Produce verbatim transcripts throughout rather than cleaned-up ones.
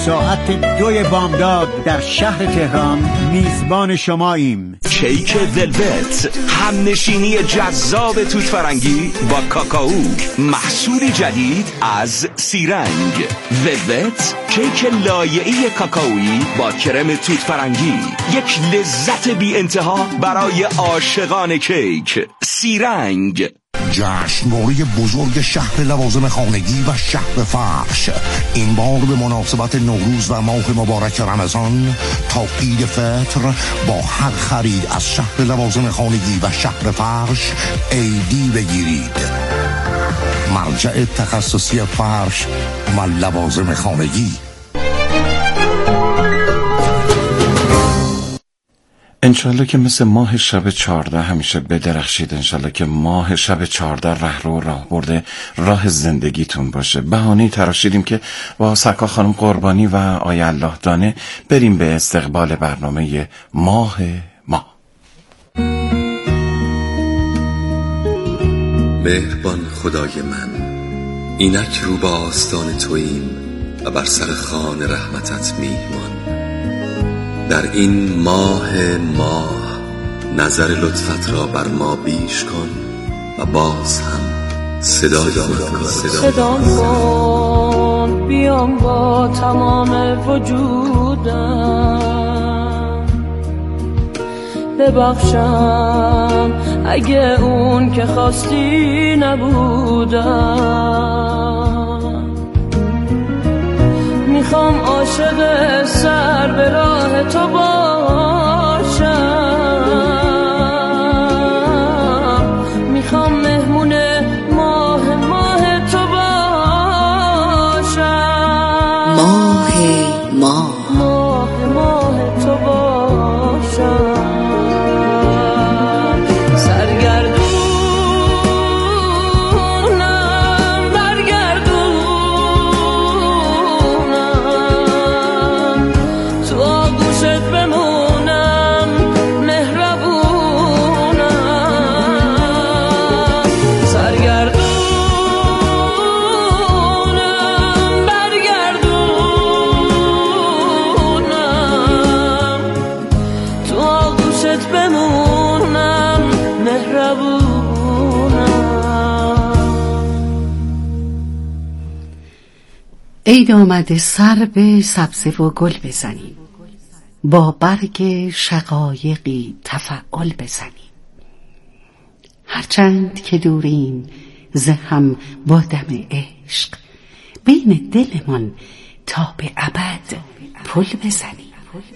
ساعت دوی بامداد در شهر تهران میزبان شماییم. کیک ولوت، همنشینی جذاب توت فرنگی با کاکائو، محصول جدید از سیرنگ. ولوت، کیک لایه‌ای کاکائویی با کرم توت فرنگی، یک لذت بی انتها برای عاشقان کیک. سیرنگ. جشنواره بزرگ شهر لوازم خانگی و شهر فرش این بار به مناسبت نوروز و ماه مبارک رمضان تا عید فطر با هر خرید از شهر لوازم خانگی و شهر فرش ایدی بگیرید. مرجع تخصصی فرش و لوازم خانگی. انشالله که مثل ماه شب چارده همیشه بدرخشید. انشالله که ماه شب چارده ره رو راه برده راه زندگیتون باشه. بهانه‌ای تراشیدیم که با سکا خانم قربانی و آیه الله دانه بریم به استقبال برنامه ماه ما. مهربان خدای من، اینک رو به آستان توییم و بر سر خوان رحمتت میهمان. در این ماه ماه نظر لطفت را بر ما بیش کن و باز هم صدای کن صدا کن بیام با تمام وجودم، ببخشم اگه اون که خواستی نبودم. میخوام عاشق سر به راه تو باشم، میخوام مهمون ماه ماه تو باشم، ماه ماه ماه ماه تو باشم. عید آمده سر به سبزه و گل بزنیم، با برگ شقایقی تفعال بزنیم. هرچند که دوریم ز هم با دم عشق، بین دلمان تا به ابد پل بزنیم.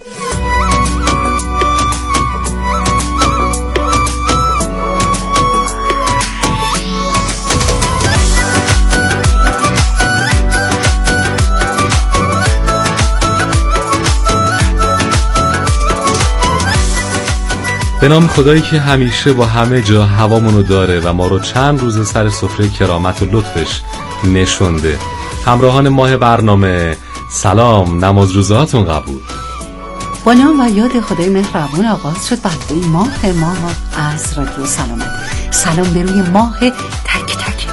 به نام خدایی که همیشه با همه جا هوامونو داره و ما رو چند روز سر سفره کرامت و لطفش نشونده. همراهان ماه برنامه سلام، نماز روزهاتون قبول. با نام و یاد خدای مهربون آغاز شد برنامه ماه ما از رادیو سلامت. سلام به روی ماه تک تکتون.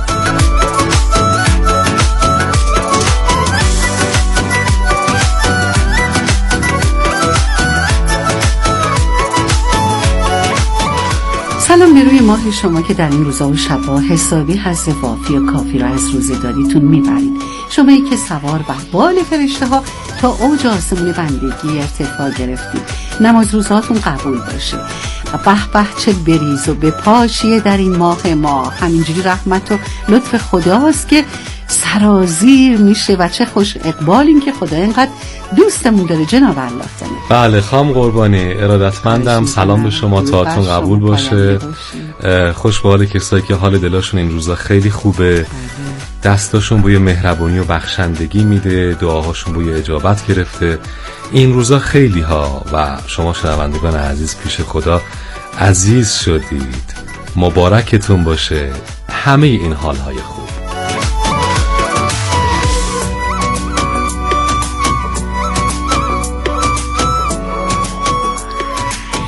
سلام به روی ماه شما که در این روزا و شبا حسابی حظ وافی و کافی را از روزه‌داریتون میبرید. شمایی که سوار بر بال فرشته ها تا اوج آسمون بندگی ارتفاع گرفتید. نماز روزهاتون قبول باشه و به به چه بریز و به پاشیه در این ماه ما. همینجوری رحمت و لطف خداست که سرازیر میشه و چه خوش اقبالیم که خدا اینقدر دوستمون داره. جناب الله تعالی. بله خام قربانی، ارادتمندم. سلام به شما، تاعتون قبول باشه. خوش به حال کسایی که حال دلاشون این روزا خیلی خوبه، دستاشون بوی مهربونی و بخشندگی میده، دعاهاشون بوی اجابت گرفته. این روزا خیلی ها و شما شنوندگان عزیز پیش خدا عزیز شدید. مبارکتون باشه همه این حالهای خوب.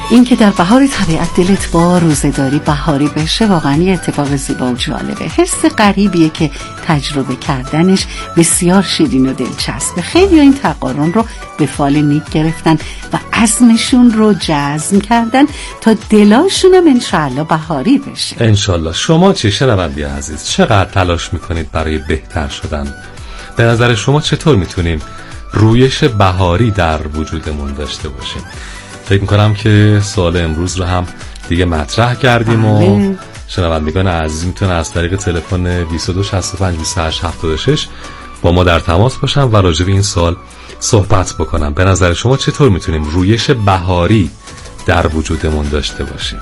این که در بهار طبیعت دلت با روزه‌داری بهاری بشه واقعا یه اتفاق زیبا و جالبه. حس غریبیه که تجربه کردنش بسیار شیرین و دلچسبه. خیلی این تقارن رو به فال نیک گرفتن و عزمشون رو جزم کردن تا دلاشونم انشاءالله بهاری بشه. انشاءالله. شما چه شنوندی عزیز؟ چقدر تلاش میکنید برای بهتر شدن؟ به نظر شما چطور میتونیم رویش بهاری در وجودمون داشته باشیم؟ فکر میکنم که سوال امروز رو هم دیگه مطرح کردیم و شنوندگان عزیز میتونن از طریق تلفن بیست و دو شصت و پنج بیست و هشت هفتاد و شش با ما در تماس باشن و راجع به این سوال صحبت بکنن. به نظر شما چطور میتونیم رویش بهاری در وجودمون داشته باشیم؟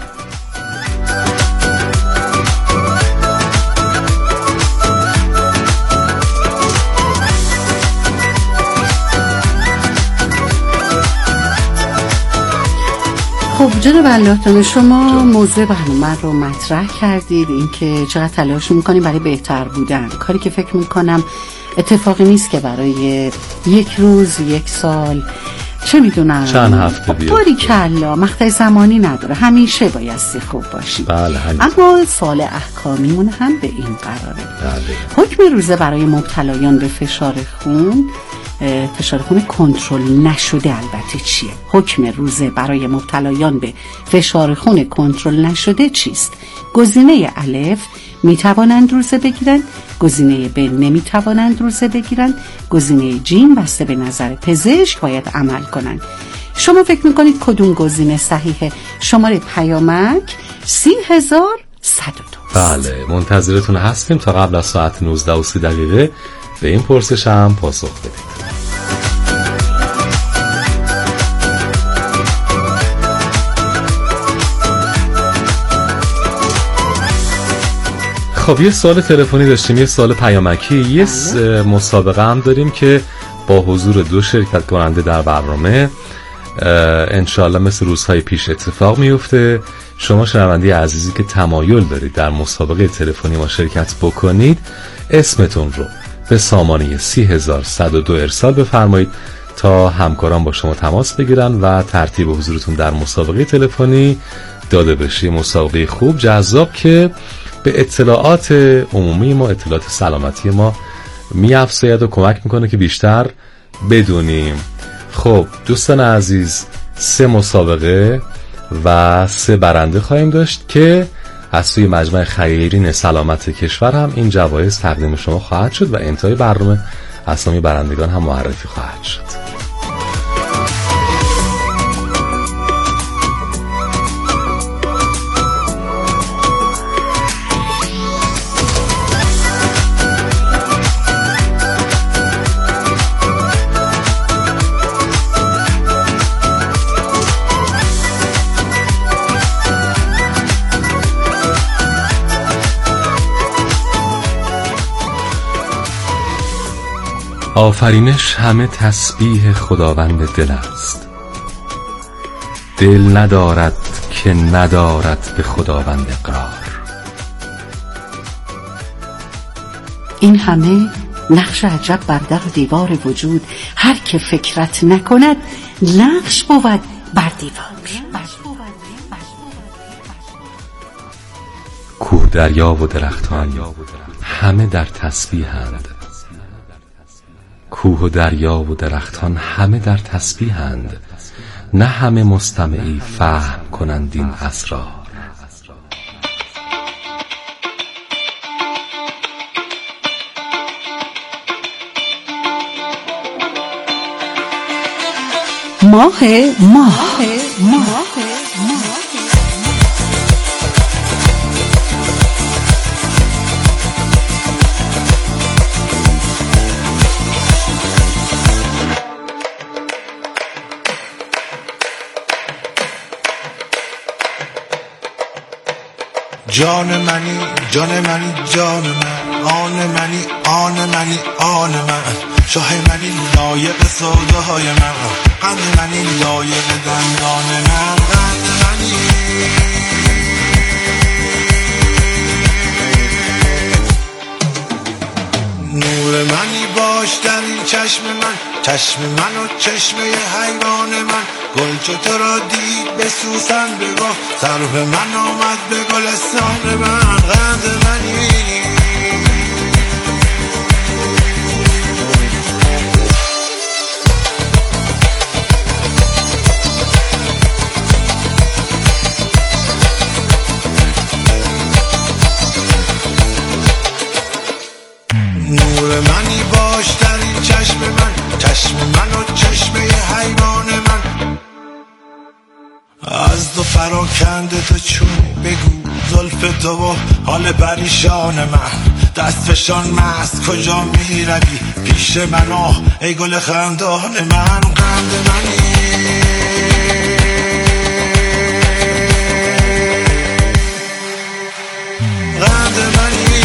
خب جناب الله‌تان، شما موضوع برنامه رو مطرح کردید، اینکه چقدر تلاش میکنیم برای بهتر بودن، کاری که فکر میکنم اتفاقی نیست که برای یک روز، یک سال، چه میدونم چند هفته بیاد. باری کلا مقطع زمانی نداره، همیشه بایستی خوب باشیم. بله همیشه. اما سوال احکامیمون هم به این قراره. بله. حکم روزه برای مبتلایان به فشار خون، فشار خون کنترل نشده البته چیه؟ حکم روزه برای مبتلایان به فشار خون کنترل نشده چیست؟ گزینه الف می توانند روزه بگیرند، گزینه ب نمی توانند روزه بگیرند، گزینه جیم بسته به نظر پزشک باید عمل کنند. شما فکر میکنید کدوم گزینه صحیحه؟ شماره پیامک سی هزار صد و دو. بله منتظرتون هستیم تا قبل از ساعت نوزده و سی دقیقه به این پرسش هم پاسخ بدید. خب یه سوال تلفنی داشتیم، یه سوال پیامکی، یه مسابقه هم داریم که با حضور دو شرکت کننده در برنامه انشالله مثل روزهای پیش اتفاق میفته. شما شنوندی عزیزی که تمایل دارید در مسابقه تلفنی ما شرکت بکنید، اسمتون رو به سامانه سی هزار صد و دو ارسال بفرمایید تا همکاران با شما تماس بگیرن و ترتیب حضورتون در مسابقه تلفنی داده بشه. مسابقه خوب جذاب که به اطلاعات عمومی ما، اطلاعات سلامتی ما می‌افزاید و کمک میکنه که بیشتر بدونیم. خب دوستان عزیز، سه مسابقه و سه برنده خواهیم داشت که از سوی مجمع خیرین سلامت کشور هم این جوایز تقدیم شما خواهد شد و انتهای برنامه اسامی برندگان هم معرفی خواهد شد. آفرینش همه تسبیح خداوند دل است، دل ندارد که ندارد به خداوند اقرار. این همه نقش عجب بر در دیوار وجود، هر که فکرت نکند نقش بود بر دیوار. کوه دریا و درختان همه در تسبیحند، کوه و دریا و درختان همه در تسبیحند، نه همه مستمعی فهم کنند این اسرار. ماه ماه ماه جان منی جان منی جان من، آن منی آن منی آن من، شاه منی لایق سودای من، قند منی لایق دندان من، قند منی نور منی باش در این چشم من، چشم من و چشم حیوان من، گل چو تو را دید به سوسن بگاه، سرو من آمد به گلستان من. قند منی نور منی باش در این چشم من، چشم من و چشم حیوان من. از دو پراکنده تو چون بگو زلف تو و حال پریشان من. دست فشان مست کجا می روی پیش من آه ای گل خندان من. قند منی قند منی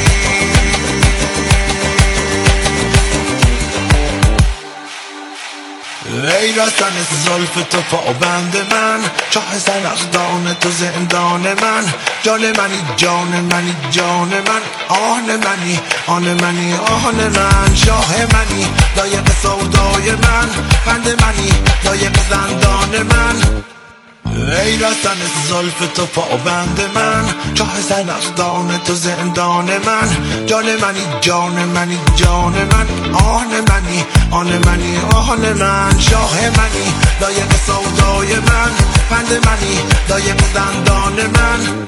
ای رسن زلف تو پابند من، چاه سنخدان تو زندان من. جان منی جان منی جان من، آن منی آن منی آن من. شاه منی لایق سودای من، قند منی لایق زندان من. ای رسن زلف تو پابند من، چاه سنخدان تو زندان من. جان منی جان منی جان من، آن منی آن منی آن من. شاه منی لایق سودای من، قند منی لایق زندان من.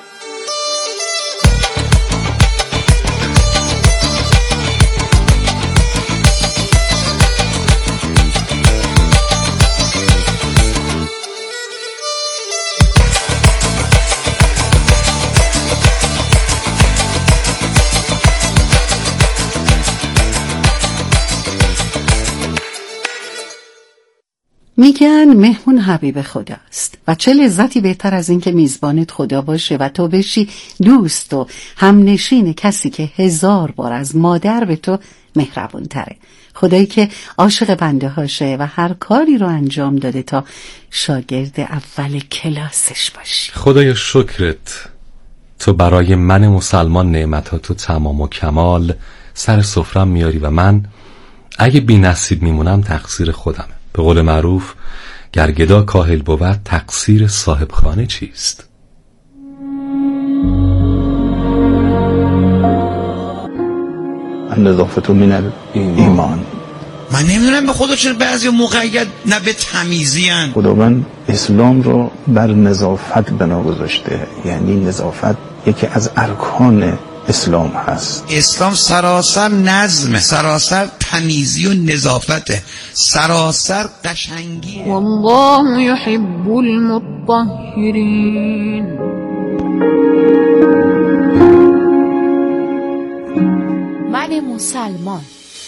میگن مهمون حبیب خداست و چه لذتی بهتر از این که میزبانت خدا باشه و تو بشی دوست و همنشین کسی که هزار بار از مادر به تو مهربون تره. خدایی که عاشق بنده هاشه و هر کاری رو انجام داده تا شاگرد اول کلاسش باشی. خدایا شکرت، تو برای من مسلمان نعمتاتو تمام و کمال سر سفرم میاری و من اگه بی نصیب میمونم تقصیر خودمه. به قول معروف گر گدا کاهل بود تقصیر صاحب خانه چیست؟ النظافة من ایمان. من نمیدونم به خدا چرا بعضی مقید نه به تمیزی هن. خداوند اسلام رو بر نظافت بنا گذاشته، یعنی نظافت یکی از ارکان اسلام هست. اسلام سراسر نظم، سراسر تمیزی و نظافته، سراسر قشنگی. والله يحب المطهرین. من مسلمان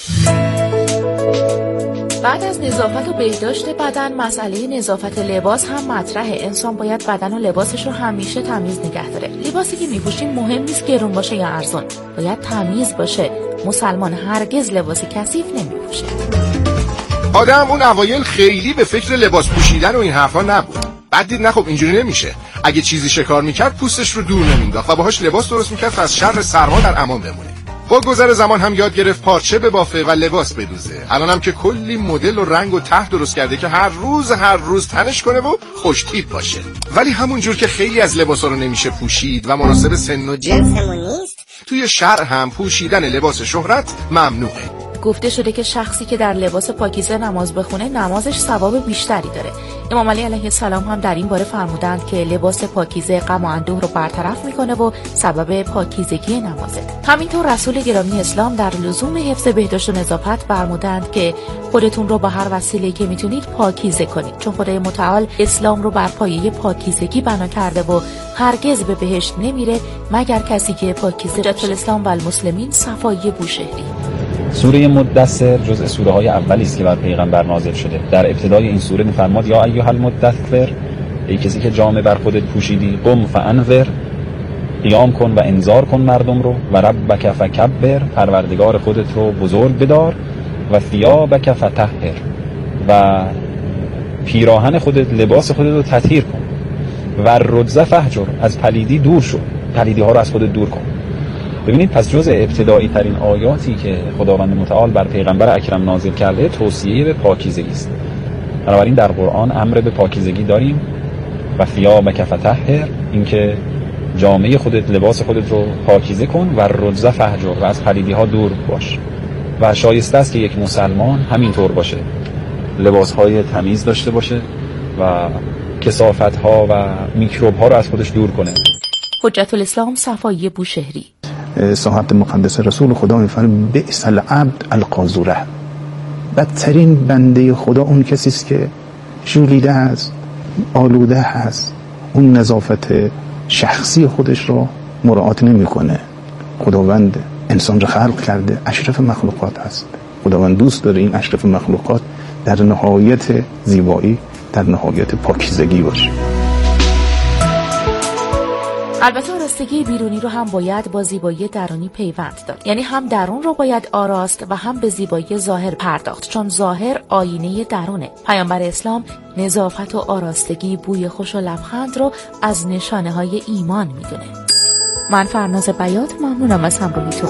بعد از نظافت و بهداشت بدن مسئله نظافت لباس هم مطرحه. انسان باید بدن و لباسش رو همیشه تمیز نگه داره. لباسی که میپوشیم مهم نیست گرون باشه یا ارزون، باید تمیز باشه. مسلمان هرگز لباسی کثیف نمیپوشه. آدم اون اوایل خیلی به فکر لباس پوشیدن و این حرفا نبود. بعد دید نه خب اینجوری نمیشه. اگه چیزی شکار میکرد پوستش رو دور نمینداخت و باهاش لباس درست میکرد تا از شر سرما در امان بمونه. با گذر زمان هم یاد گرفت پارچه ببافه و لباس بدوزه. الان هم که کلی مدل و رنگ و ته درست کرده که هر روز هر روز تنش کنه و خوش تیپ باشه. ولی همون جور که خیلی از لباسا رو نمیشه پوشید و مناسب سن و جنسمون نیست، توی شرع هم پوشیدن لباس شهرت ممنوعه. گفته شده که شخصی که در لباس پاکیزه نماز بخونه نمازش ثواب بیشتری داره. امام علی علیه السلام هم در این باره فرمودند که لباس پاکیزه غم و اندوه رو برطرف میکنه و سبب پاکیزگی نمازه. همینطور رسول گرامی اسلام در لزوم حفظ بهداشت و نظافت فرمودند که خودتون رو با هر وسیله‌ای که میتونید پاکیزه کنید، چون خدای متعال اسلام رو بر پایه پاکیزگی بنا کرده و هرگز به بهشت نمیره مگر کسی که پاکیزه. جت الاسلام و المسلمین صفایی بوشهری. سوره مدثر جزء سوره های اولی است که بر پیغمبر نازل شده. در ابتدای این سوره می‌فرماد یا ایها المدثر، ای کسی که جامه بر خودت پوشیدی، قم فانذر، قیام کن و انذار کن مردم رو، و ربک فکبر، پروردگار خودت رو بزرگ بدار، و ثیابک فطهر، و پیراهن خودت، لباس خودت رو تطهیر کن، و الرجز فهجر، از پلیدی دور شو، پلیدی ها رو از خودت دور کن. ببینید پس جز ابتدایی ترین آیاتی که خداوند متعال بر پیغمبر اکرم نازل کرده توصیه به پاکیزگی است. بنابراین در قرآن امر به پاکیزگی داریم و ثیابک فطهر، اینکه جامعه خودت، لباس خودت رو پاکیزه کن، و رجز فهجر، و از پلیدی ها دور باش. و شایسته است که یک مسلمان همینطور باشه، لباس های تمیز داشته باشه و کثافت ها و میکروب ها رو از خودش دور کنه. حجت الاسلام صفایی بوشهری. صحابت مقدس رسول خدا میفرماید بئس العبد القاذوره، بدترین بنده خدا اون کسی است که ژولیده است، آلوده است، اون نظافت شخصی خودش رو مراعات نمیکنه. خداوند انسان رو خلق کرده، اشرف مخلوقات است. خداوند دوست داره این اشرف مخلوقات در نهایت زیبایی، در نهایت پاکیزگی باشه. البته آرایشی بیرونی رو هم باید با زیبایی درونی پیوند داد، یعنی هم درون رو باید آراست و هم به زیبایی ظاهر پرداخت، چون ظاهر آینه درونه. پیامبر اسلام نظافت و آراستگی، بوی خوش و لبخند رو از نشانه های ایمان میدونه. من فرناز بیات ممنونم از همراهیتون.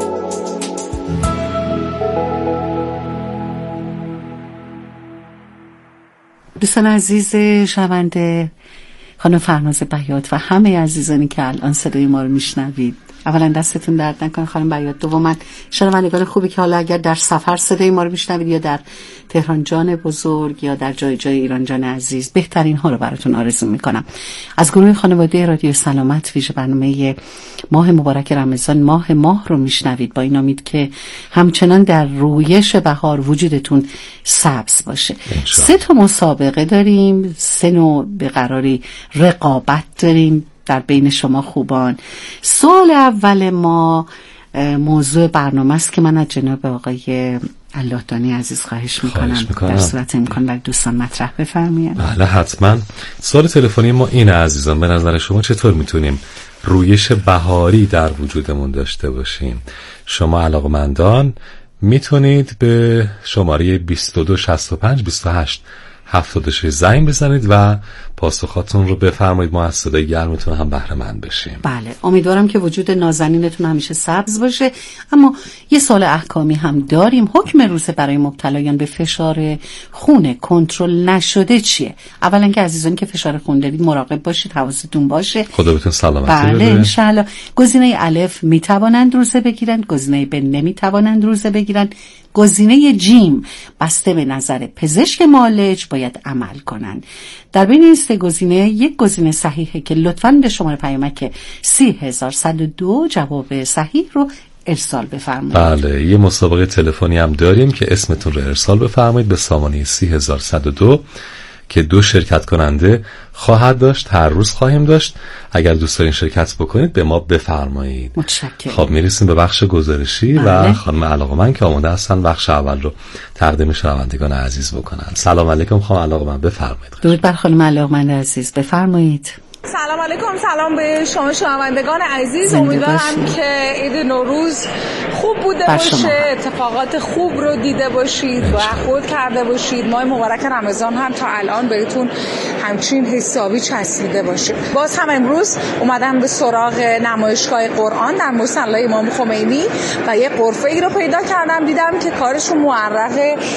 دوستان عزیز شنونده، خانم فرناز بیات و همه عزیزانی که الان صدای ما رو میشنوید، اولا دستتون درد نکنه خانم بیات، دوما شنوندگان خوبی که حالا اگر در سفر صدای ما رو میشنوید یا در تهران جان بزرگ یا در جای جای ایران جان عزیز، بهترین ها رو براتون آرزو میکنم. از گروه خانواده رادیو سلامت ویژه برنامه ماه مبارک رمضان، ماه ماه رو میشنوید، با این امید که همچنان در رویش بهار وجودتون سبز باشه. سه تا مسابقه داریم، سه نوع به قراری رقابت داریم در بین شما خوبان. سوال اول ما موضوع برنامه است که من از جناب آقای اللهدانی عزیز خواهش میکنم در صورت امکان برای دوستان مطرح بفرمایید. بله حتما. سوال تلفنی ما اینه عزیزان، به نظر شما چطور میتونیم رویش بهاری در وجودمون داشته باشیم؟ شما علاقمندان میتونید به شماره بیست و دو شصت و پنج بیست و هشت هفتاد و شش زنگ بزنید و پاسخاتون رو بفرمایید، ما از صدای گرمتون هم بهره مند بشیم. بله، امیدوارم که وجود نازنینتون همیشه سبز باشه. اما یه سوال احکامی هم داریم. حکم روزه برای مبتلایان به فشار خون کنترل نشده چیه؟ اولا که عزیزانی که فشار خون دارید مراقب باشید، حواستون باشه. خدا بهتون سلامتی بله بده. ان شاء الله. گزینه الف میتوانند روزه بگیرند، گزینه ب نمیتوانند روزه بگیرند، گزینه جیم بسته به نظر پزشک معالج باید عمل کنند. در بین این سه گزینه یک گزینه صحیحه که لطفاً به شماره پیامک سی هزار صد و دو جواب صحیح رو ارسال بفرمایید. بله، یه مسابقه تلفنی هم داریم که اسمتون رو ارسال بفرمایید به سامانه سی هزار صد و دو که دو شرکت کننده خواهد داشت، هر روز خواهیم داشت. اگر دوست دارین شرکت بکنید به ما بفرمایید. متشکرم. خب میرسیم به بخش گزارشی و خانم علاقمند که آماده هستن بخش اول رو تقدیم شنوندگان عزیز بکنن. سلام علیکم خانم علاقمند، بفرمایید. درود بر خانم علاقمند عزیز، بفرمایید. سلام علیکم، سلام به شما شنوندگان عزیز. امیدوارم که عید نوروز خوب بوده باشه، اتفاقات خوب رو دیده باشید و خود کرده باشید. ماه مبارک رمضان هم تا الان بهتون همچین حسابی چسبیده باشه. باز هم امروز اومدم به سراغ نمایشگاه قرآن در مصلی امام خمینی و یه غرفه ای رو پیدا کردم، دیدم که کارشون معرق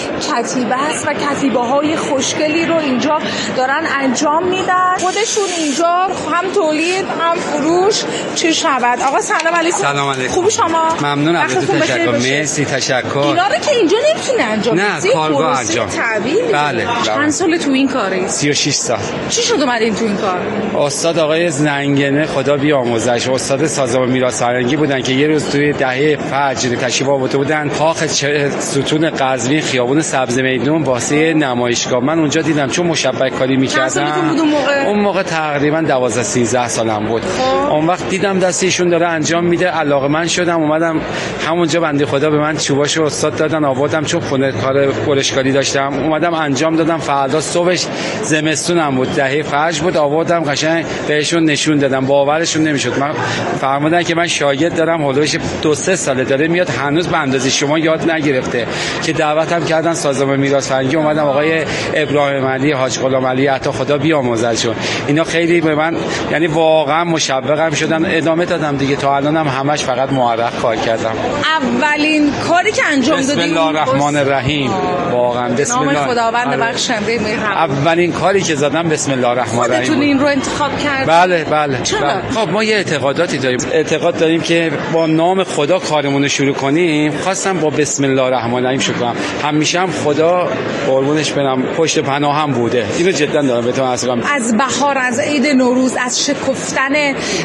کتیبه است و کتیبه های خوشگلی رو اینجا دارن انجام میدن. خودشون اینجا هم تولید هم فروش چه شود. آقا سلام علیکم. سلام علیکم. خوبی شما؟ ممنون از تشکر. مرسی، تشکر. اینا رو که اینجا نمیتونه انجام نه بدید. کارگاه انجام. بله. چند سال تو این کاری؟ سی و شش سال. چی شد اومدین تو این کار؟ استاد آقای زنگنه خدا بیامرزش، استاد سازمان میراث فرهنگی بودن که یه روز توی دهه فجر تشریف آورده بودن کاخ ستون قزوین خیابون سبز میدون واسه نمایشگاه. من اونجا دیدم چون مشبک کاری می‌کردم. اون موقع؟ اون موقع تقریبا دوازده سیزده سالم بود. اون وقت دیدم دستشون داره انجام میده، علاقه‌مند شدم، اومدم همونجا بنده خدا به من چوباشو استاد دادن، آوردم چون خونه کار برشکاری داشتم، اومدم انجام دادم. فردا صبحش زمستونم بود، دهه فجر بود، آوردم قشنگ بهشون نشون دادم. باورشون نمیشد. من فرمودن که من شاگرد دارم هولوش دو سه ساله داره میاد، هنوز به اندازه شما یاد نگرفته. که دعوتم کردن سازمان میراث فرهنگی، اومدم آقای ابراهیم علی حاج غلام علی عطا خدا بیامرزشون، اینا خیلی به من یعنی واقعا مشوقم شدن، ادامه دادم دیگه. تا الانم همش فقط معرق کار کردم. اولین کاری که انجام دادی بسم الله الرحمن الرحیم، واقعا بسم الله نام خداوند بخشنده مهربان. اولین کاری که زدم بسم الله الرحمن الرحیم. خودتون این رو انتخاب کردید؟ بله بله. چرا؟ بله. خب ما یه اعتقاداتی داریم. اعتقاد داریم که با نام خدا کارمون رو شروع کنیم. خواستم با بسم الله الرحمن الرحیم شروع کنم. همیشه هم خدا قربونش برم پشت پناهم بوده. اینو جدا دارم بهتون عرض کنم. از بهار، از عید نوروز، از شکفتن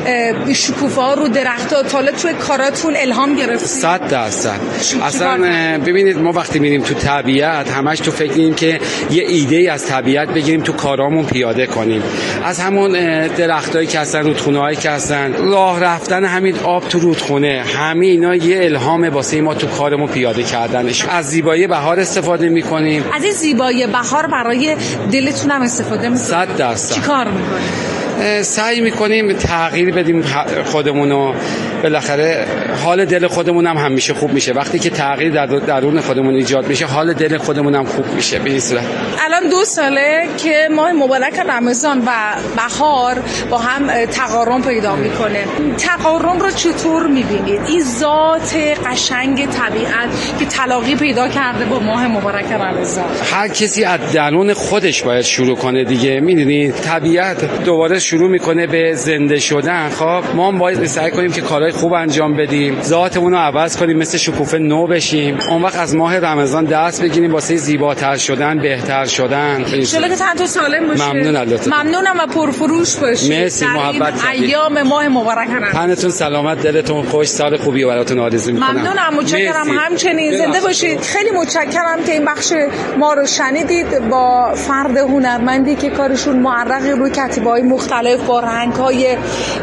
شکوفه‌ها رو درخت‌ها تا توی کاراتون الهام گرفتید؟ صد درصد. اصلا ببینید ما وقتی میریم تو طبیعت همش تو فکر اینیم که یه ایده از طبیعت بگیریم تو کارامون پیاده کنیم. از همون درختایی که هستن، رودخونه‌هایی که هستن، راه رفتن همین آب تو رودخونه، همین اینا یه الهام واسه ما تو کارمون پیاده کردنش. از زیبایی بهار استفاده می‌کنیم. از این زیبایی بهار برای دلتون هم استفاده می‌کنید؟ صد درصد. چیکار می‌کنید؟ سعی میکنیم تغییر بدیم خودمونو. بالاخره حال دل خودمون هم همیشه خوب میشه. وقتی که تغییر در درون خودمون ایجاد میشه، حال دل خودمون هم خوب میشه. به این صورت الان دو ساله که ماه مبارک رمضان و بهار با هم تقارن پیدا میکنه. تقارن رو چطور میبینید؟ این ذات قشنگ طبیعت که تلاقی پیدا کرده با ماه مبارک رمضان. هر کسی از درون خودش باید شروع کنه دیگه. میدونید طبیعت دوباره شروع میکنه به زنده شدن. خب ما هم باید سعی کنیم که کارهای خوب انجام بدیم، ذاتمون رو عوض کنیم، مثل شکوفه نو بشیم. اون وقت از ماه رمضان دست بگیریم واسه زیباتر شدن، بهتر شدن. انشالله که تن تو سالم باشه. ممنون البته. ممنونم و پرفروش باشید. مرسی، محبت کردید. ایام ماه مبارک رمضان. تنتون سلامت، دلتون خوش، سال خوبی براتون آرزو میکنم. ممنونم، متشکرم. همچنین زنده باشید. خیلی متشکرم که این بخش ما رو شنیدید با فرد هنرمندی که کارشون معرق روی کتیبه‌های مختلف با رنگ‌های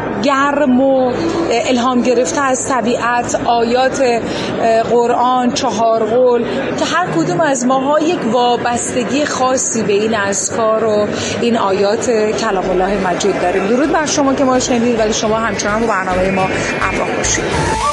گرم و الهام گرفته از طبیعت، آیات قرآن، چهار قول که هر کدوم از ماها یک وابستگی خاصی به این اذکار و این آیات کلام الله مجید داریم. درود بر شما که ما شنیدید، ولی شما همچنان با برنامه ما همراه باشید.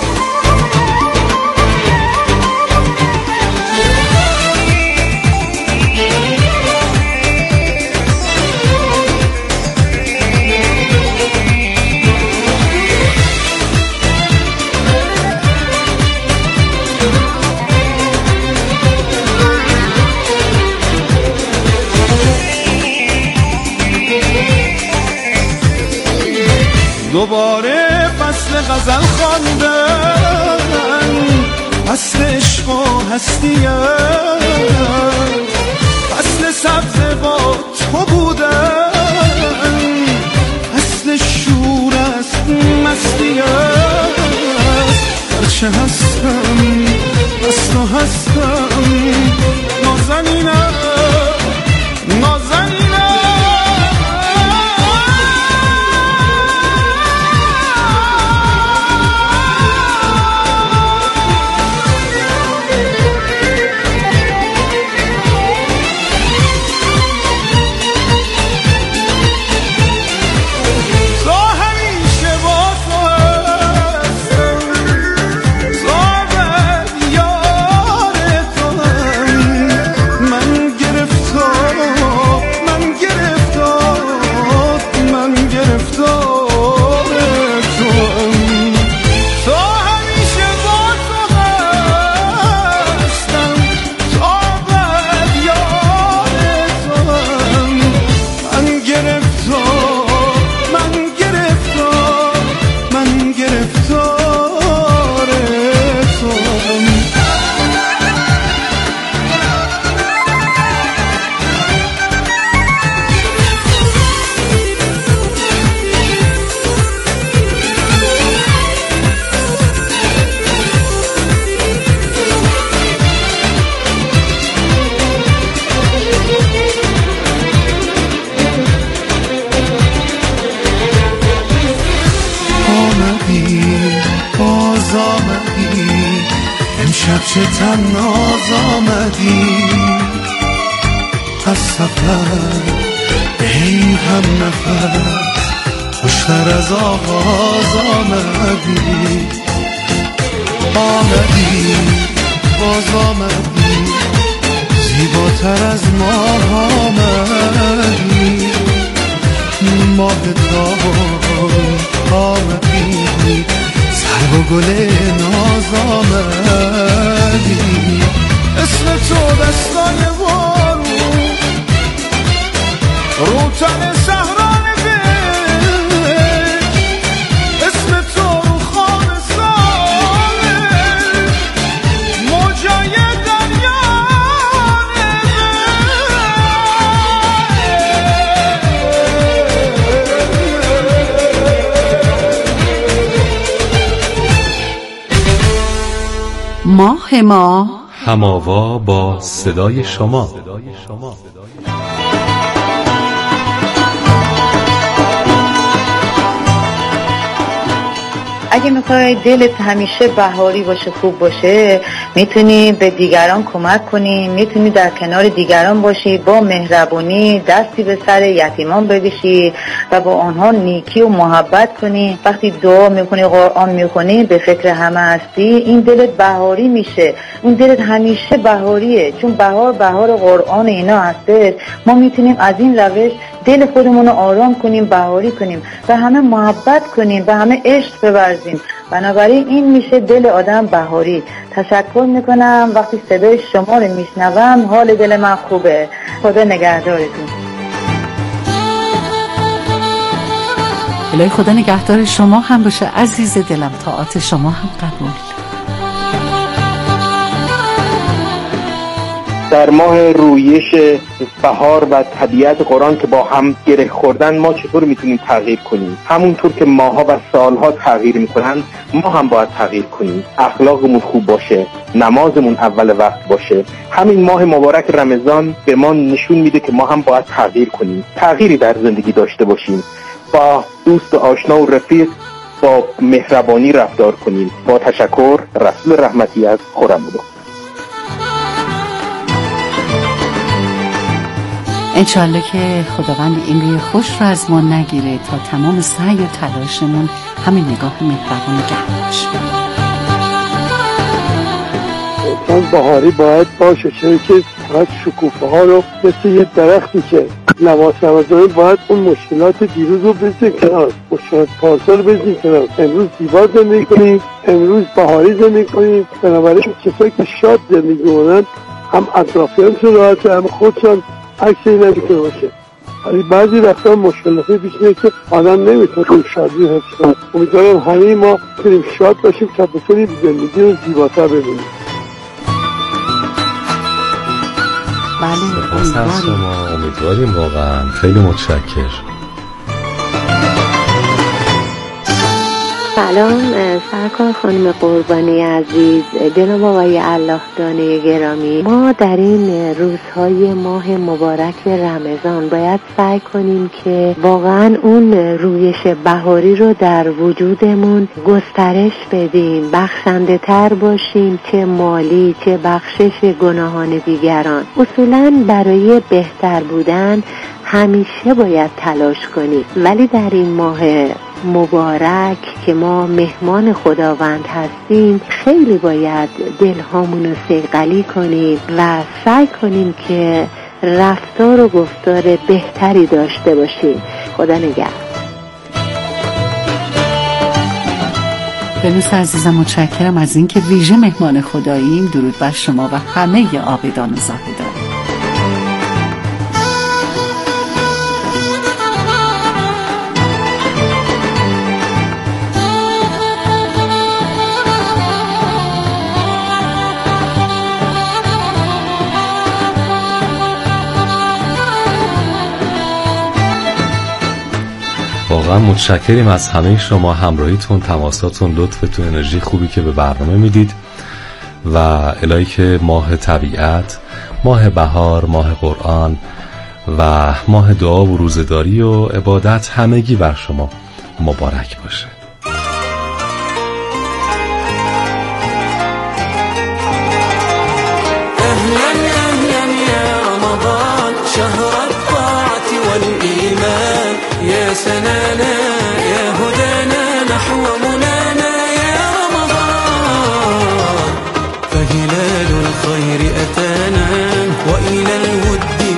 دوباره فصل غزل خواندن، فصل عشق و هستیه، فصل سبز با تو بودن، فصل شور است، مستیه. هرچه هستم از تو هستم، نازنینه نازنینه. چه تناز آمدی از سفر، ای هم نفس خوشتر از آغاز آمدی. آمدی باز آمدی، زیباتر از ماه آمدی. ماه تابان آمدی سر و گل ناز آمدی اسم تو دستای بارون رو تن صحرای بهشت اسم تو رو خواب ساحل موجای ماه ما هماوا با صدای شما. اگه میخوای دلت همیشه بهاری باشه، خوب باشه، میتونی به دیگران کمک کنی، میتونی در کنار دیگران باشی، با مهربانی دستی به سر یتیمان بکشی و با آنها نیکی و محبت کنی. وقتی دعا میکنی، قرآن میکنی، به فکر همه هستی، این دلت بهاری میشه. اون دلت همیشه بهاریه، چون بهار بهار قرآن اینا هسته. ما میتونیم از این روش دل خودمون رو آرام کنیم، بهاری کنیم، به همه محبت کنیم، به همه عشق بورزیم. بنابراین این میشه دل آدم بهاری. تشکر میکنم. وقتی صدای شما رو میشنوم حال دل من خوبه. خدا نگهدارتون. الهی خدا نگهدار شما هم باشه عزیز دلم. طاعت شما هم قبول. در ماه رویش بهار و طبیعت قرآن که با هم گره خوردن، ما چطور میتونیم تغییر کنیم؟ همونطور که ماها و سالها تغییر میکنن، ما هم باید تغییر کنیم. اخلاقمون خوب باشه، نمازمون اول وقت باشه. همین ماه مبارک رمضان به ما نشون میده که ما هم باید تغییر کنیم، تغییری در زندگی داشته باشیم، با دوست و آشنا و رفیق با مهربانی رفتار کنیم. با تشکر، رسول رحمتی از خرم‌آباد. انشالله که خداوند این روی خوش رو از ما نگیره تا تمام سعی و تلاشمون همین نگاه مهربان نگه باشه. انسان بهاری باید باشه، چون که باید شکوفه ها رو مثل یه درختی که لباس رمضانی باید اون مشکلات دیروز رو بزنیم کنار، مشکلات پارسال رو بزنیم کنار. امروز زیبا زندگی کنیم، امروز بهاری زندگی کنیم. بنابراین کسایی که شاد زندگی کنن، هم اطرافیانشون راحته، هم خودشون عکسی نمیتونه باشه. ولی بعضی وقتا مشکلاتی پیش میاد که آدم نمیتونه شادی حفظ کنه. امیدوارم همه ما کنیم شاد باشیم تا بتونیم زندگی رو زیباتر ببینیم. بله، سپاس از شما. امیدواریم واقعا. خیلی متشکر. سلام سرکار خانم قربانی عزیز، جناب آقای الله دانه گرامی، ما در این روزهای ماه مبارک رمضان باید سعی کنیم که واقعا اون رویش بهاری رو در وجودمون گسترش بدیم، بخشنده تر باشیم، چه مالی چه بخشش گناهان دیگران. اصولا برای بهتر بودن همیشه باید تلاش کنیم، ولی در این ماه مبارک که ما مهمان خداوند هستیم خیلی باید دلهامون رو صیقلی کنیم و سعی کنیم که رفتار و گفتار بهتری داشته باشیم. خدا نگهدار. بنوس عزیزم، متشکرم از اینکه ویژه مهمان خداییم. درود بر شما و همه عابدان و زاهدان. واقعا متشکریم از همه شما، همراهیتون، تماساتون، لطفتون، انرژی خوبی که به برنامه میدید و الهی که ماه طبیعت، ماه بهار، ماه قرآن و ماه دعا و روزداری و عبادت همگی بر شما مبارک باشه. يا سنانا يا هدانا نحو منانا يا رمضان، فهلال الخير أتانا وإلى الود